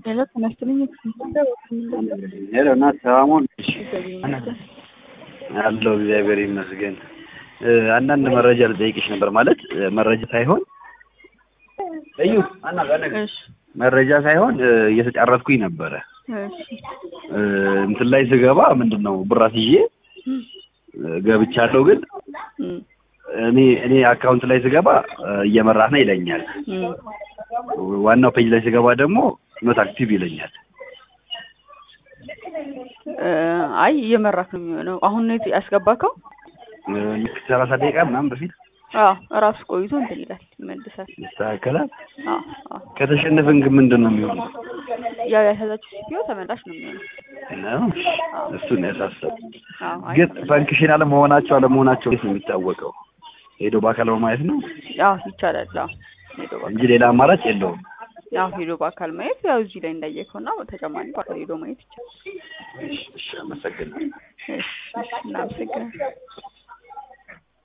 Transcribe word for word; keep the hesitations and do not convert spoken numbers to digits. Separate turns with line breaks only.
ሄሎ ተነስተልኝ
ሄሎ እና ሰላሙን አለው እግዚአብሔር ይመስገን። አንዳንድ መረጃ ልጠይቅሽ ነበር ማለት መረጃ ሳይሆን እዩ አና ጋር መረጃ ሳይሆን እየተጫረትኩኝ ነበር።
እሺ
እንትን ላይ ስገባ ምንድነው ብራት ይዤ ገብቻለሁ ግን እኔ እኔ አካውንት ላይ ስገባ እየመራህ ነው ይለኛል። ዋናው ፔጅ ላይ ስገባ ደግሞ ኖት አክቲቭ ይለኛል።
አይ እየመራህ ነው የሚሆነው። አሁን ነው ያስገባከው?
ሰላሳ ደቂቃ ምናምን በፊት
አዎ እራሱ ቆይቶ እንትን ይላል ይመልሳል።
ይስተካከላል።
አዎ አዎ
ከተሸነፈን ግን ምንድነው የሚሆነው?
ያው ያሳዛችሁ ሲፒዩ ተመላሽ ነው የሚሆነው
ነው እሱን ያሳሰብ ግን ፈንክሽናል መሆናቸው አለመሆናቸው ነው የሚታወቀው። ሄዶ በአካል ማየት ነው።
አዎ ይቻላል። አዎ ሄዶ በአካል
እንጂ ሌላ አማራጭ የለውም።
ያው ሄዶ በአካል ማየት ያው እዚህ ላይ እንዳየከውና ተጨማሪ በአካል ሄዶ ማየት ይቻላል።
እሺ አመሰግናለሁ።
እሺ እናመሰግናለን።